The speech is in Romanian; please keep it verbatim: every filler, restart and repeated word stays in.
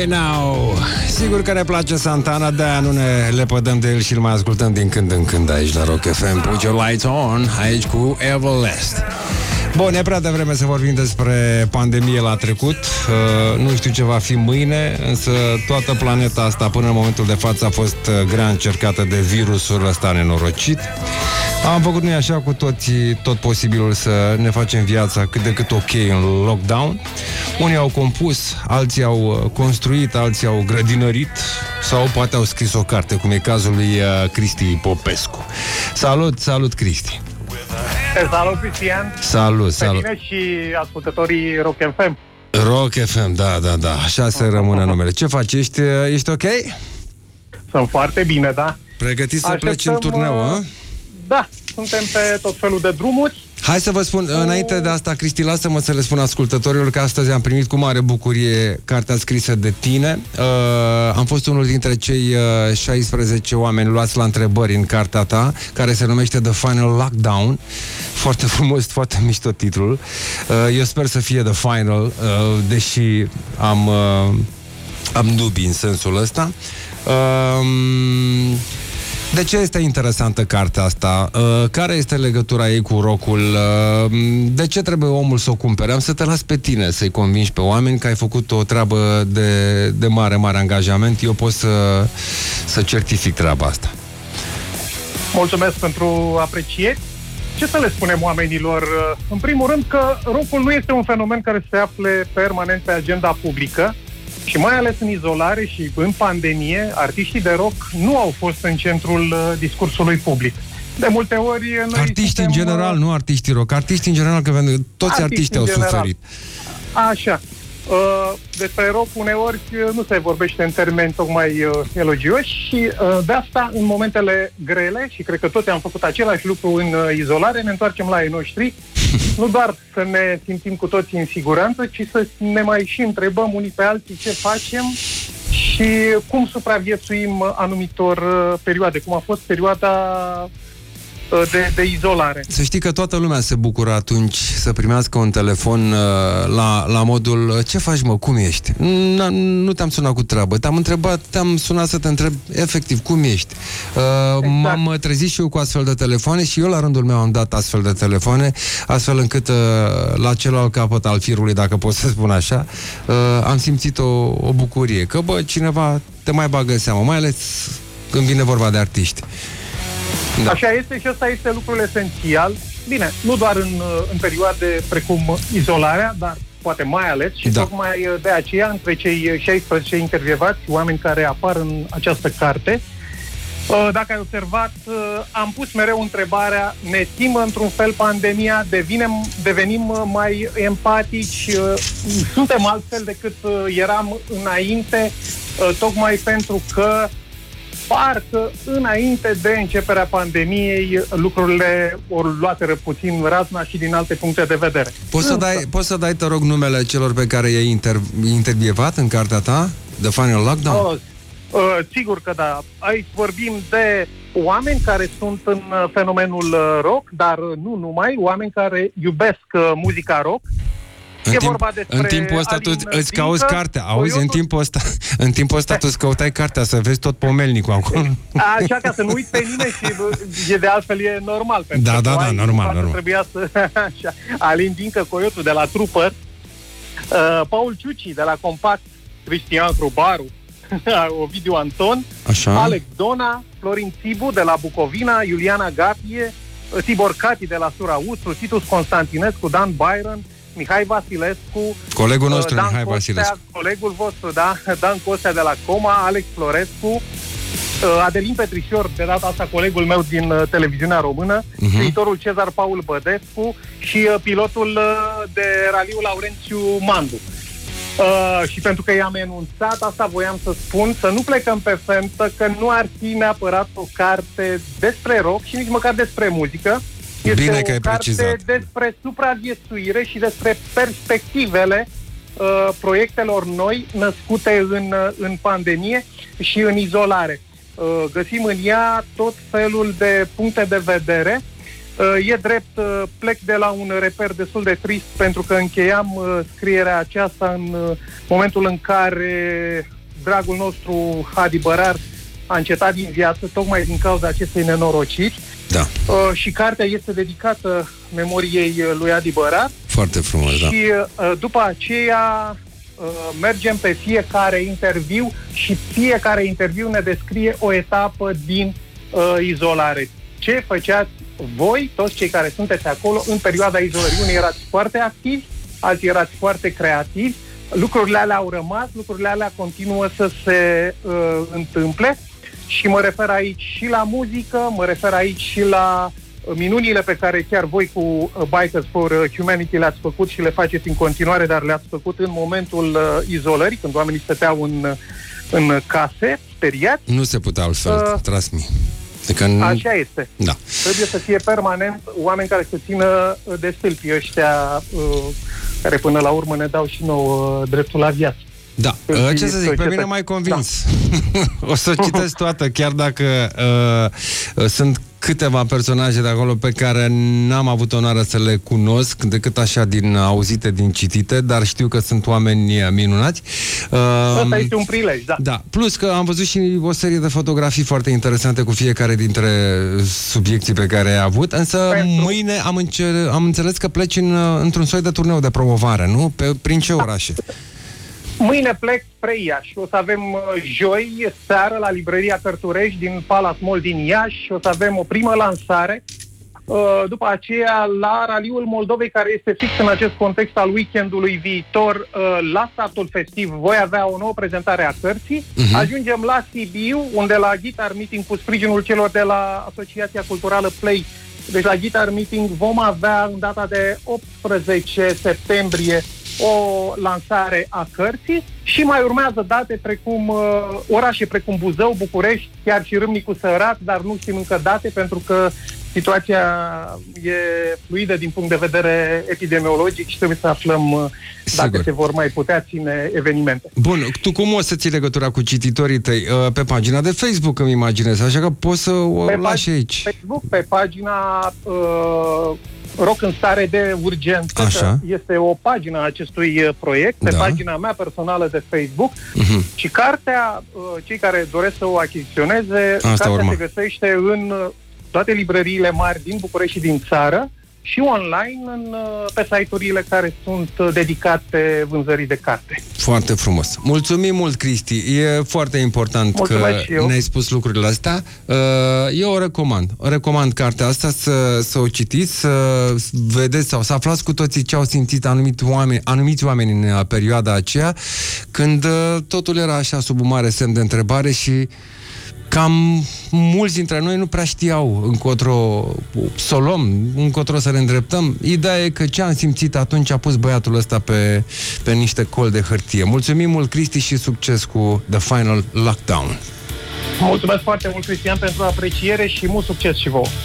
Hey Now. Sigur că ne place Santana, de-aia nu ne lepădăm de el și îl mai ascultăm din când în când aici la Rock F M. Put your lights on, aici cu Everlast. Bun, e prea devreme să vorbim despre pandemie la trecut. uh, Nu știu ce va fi mâine, însă toată planeta asta până în momentul de față a fost grea încercată de virusul ăsta nenorocit. Am făcut noi așa cu toții tot posibilul să ne facem viața cât de cât ok în lockdown. Unii au compus, alții au construit, alții au grădinărit sau poate au scris o carte, cum e cazul lui Cristi Popescu. Salut, salut Cristi! Salut, Cristian! Salut, salut! Pe și ascultătorii Rock F M. Rock F M, da, da, da, așa se rămâne numele. Ce faci? Ești, ești ok? Sunt foarte bine, da. Pregătit să Așteptăm, pleci în turneu, a? Da, suntem pe tot felul de drumuri. Hai să vă spun, înainte de asta, Cristi, lasă-mă să le spun ascultătorilor că astăzi am primit cu mare bucurie cartea scrisă de tine. Uh, am fost unul dintre cei uh, șaisprezece oameni luați la întrebări în cartea ta, care se numește The Final Lockdown. Foarte frumos, foarte mișto titlul. Uh, eu sper să fie The Final, uh, deși am, uh, am dubii în sensul ăsta. Uh, De ce este interesantă cartea asta? Uh, care este legătura ei cu rock-ul? Uh, de ce trebuie omul să o cumpere? Am să te las pe tine să-i convingi pe oameni că ai făcut o treabă de, de mare, mare angajament. Eu pot să, să certific treaba asta. Mulțumesc pentru aprecieri. Ce să le spunem oamenilor? În primul rând că rock-ul nu este un fenomen care se afle permanent pe agenda publică. Și mai ales în izolare și în pandemie, artiștii de rock nu au fost în centrul uh, discursului public. De multe ori... Noi artiștii suntem, în general, uh, nu artiștii rock. Artiștii în general, că toți artiștii, artiștii au general. suferit. Așa. Uh, despre rock uneori nu se vorbește în termeni tocmai uh, elogioși și uh, de asta în momentele grele, și cred că toți am făcut același lucru în uh, izolare, ne întoarcem la ei noștri, nu doar să ne simțim cu toții în siguranță, ci să ne mai și întrebăm unii pe alții ce facem și cum supraviețuim anumitor uh, perioade, cum a fost perioada De, de izolare. Să știi că toată lumea se bucură atunci să primească un telefon uh, la, la modul ce faci, mă, cum ești? Nu, nu te-am sunat cu treabă, te-am întrebat, te-am sunat să te întreb efectiv cum ești. Uh, exact. M-am trezit și eu cu astfel de telefoane și eu la rândul meu am dat astfel de telefoane, astfel încât uh, la celălalt capăt al firului, dacă pot să spun așa, uh, am simțit o, o bucurie, că bă, cineva te mai bagă în seamă, mai ales când vine vorba de artiști. Da. Așa este și ăsta este lucrul esențial. Bine, nu doar în, în perioade precum izolarea, dar poate mai ales și da. Tocmai de aceea, între cei șaisprezece intervievați, oameni care apar în această carte, dacă ai observat, am pus mereu întrebarea: ne schimbă într-un fel pandemia, devinem, devenim mai empatici, suntem altfel decât eram înainte, tocmai pentru că parcă înainte de începerea pandemiei lucrurile ori luaseră puțin razna și din alte puncte de vedere. Poți să dai, poți să dai, te rog, numele celor pe care i-ai inter, intervievat în cartea ta, The Final Lockdown? Oh, uh, sigur că da. Aici vorbim de oameni care sunt în fenomenul rock, dar nu numai, oameni care iubesc uh, muzica rock. În, timp, în timpul ăsta tu îți cauți cartea. Auzi, în timpul ăsta, în timpul ăsta tu îți căutai cartea să vezi tot pomelnicul acolo. Așa, ca să nu uiți pe nimeni și e de altfel e normal. Da, da, da, normal, normal. Trebuia să... Așa. Alin Dincă Coyotu de la Trooper, uh, Paul Ciuci de la Compact, Cristian Hrubaru, Ovidiu Anton, așa. Alex Dona, Florin Țibu de la Bucovina, Iuliana Gapie, Tibor Cati de la Sura Ustru, Titus Constantinescu, Dan Byron, Mihai Vasilescu, colegul nostru, Dan Mihai Costea, Vasilescu, colegul vostru, da, Dan Costea de la Coma, Alex Florescu, Adelin Petrișor, de data asta colegul meu din uh, televiziunea română, uh-huh. Viitorul Cezar Paul Bădescu și uh, pilotul uh, de raliu Laurențiu Mandu. Uh, și pentru că i-am enunțat, asta voiam să spun, să nu plecăm pe femtă, că nu ar fi neapărat o carte despre rock și nici măcar despre muzică. Este Bine că ai o carte precizat. despre supraviețuire și despre perspectivele uh, proiectelor noi născute în, uh, în pandemie și în izolare. Uh, găsim în ea tot felul de puncte de vedere E drept, plec de la un reper destul de trist, pentru că încheiam scrierea aceasta în momentul în care dragul nostru Hadi Bărar a încetat din viață, tocmai din cauza acestei nenorociri. Da. Și cartea este dedicată memoriei lui Hadi Bărar. Foarte frumos, și, da. Și după aceea mergem pe fiecare interviu și fiecare interviu ne descrie o etapă din uh, izolare. Ce făceați voi, toți cei care sunteți acolo, în perioada izolării? Unii erați foarte activi, alții erați foarte creativi, lucrurile alea au rămas, lucrurile alea continuă să se uh, întâmple și mă refer aici și la muzică, mă refer aici și la minunile pe care chiar voi cu Bikers for Humanity le-ați făcut și le faceți în continuare, dar le-ați făcut în momentul uh, izolării, când oamenii stăteau în, în case, speriați. Nu se putea altfel, uh, trust me. Adică n- Așa este. Da. Trebuie să fie permanent oameni care să țină de stâlpi ăștia uh, care până la urmă ne dau și nouă uh, dreptul la viață. Da, ce să zic, pe mine m-ai convins. Da. O să o citesc toată, chiar dacă uh, sunt câteva personaje de acolo pe care n-am avut onoarea să le cunosc, decât așa din auzite, din citite, dar știu că sunt oameni minunați. Uh, Asta este un prilej, da. Da, plus că am văzut și o serie de fotografii foarte interesante cu fiecare dintre subiecții pe care ai avut, însă Pentru... mâine am, încer- am înțeles că pleci în, într-un soi de turneu de promovare, nu? Pe, prin ce orașe? Da. Mâine plec spre Iași. O să avem joi seară la librăria Cărturești din Palace Mall din Iași. O să avem o primă lansare. După aceea la Raliul Moldovei, care este fix în acest context al weekendului viitor, la startul festiv voi avea o nouă prezentare a cărții. Uh-huh. Ajungem la Sibiu, unde la Guitar Meeting, cu sprijinul celor de la Asociația Culturală Play, deci la Guitar Meeting vom avea în data de optsprezece septembrie o lansare a cărții și mai urmează date precum uh, orașe precum Buzău, București, chiar și Râmnicu Sărat, dar nu știm încă date pentru că situația e fluidă din punct de vedere epidemiologic și trebuie să aflăm uh, dacă Sigur. se vor mai putea ține evenimente. Bun, tu cum o să ții legătura cu cititorii tăi? Uh, pe pagina de Facebook îmi imaginez, așa că poți să o pe lași aici. Facebook, pe pagina uh, Rock în stare de urgență, Așa. este o pagină a acestui proiect, pe da. pagina mea personală de Facebook, uh-huh. și cartea, cei care doresc să o achiziționeze, Asta cartea urma. se găsește în toate librăriile mari din București și din țară și online în, pe site-urile care sunt dedicate vânzării de carte. Foarte frumos. Mulțumim mult, Cristi. E foarte important Mulțumesc că ne-ai spus lucrurile astea. Eu o recomand. O recomand cartea asta să, să o citiți, să vedeți sau să aflați cu toții ce au simțit anumiți oameni, anumiți oameni în perioada aceea, când totul era așa sub un mare semn de întrebare și cam mulți dintre noi nu prea știau încotro să o luăm, încotro să ne îndreptăm. Ideea e că ce am simțit atunci a pus băiatul ăsta pe, pe niște col de hârtie. Mulțumim mult, Cristi, și succes cu The Final Lockdown. Mulțumesc foarte mult, Cristian, pentru apreciere și mult succes și vouă.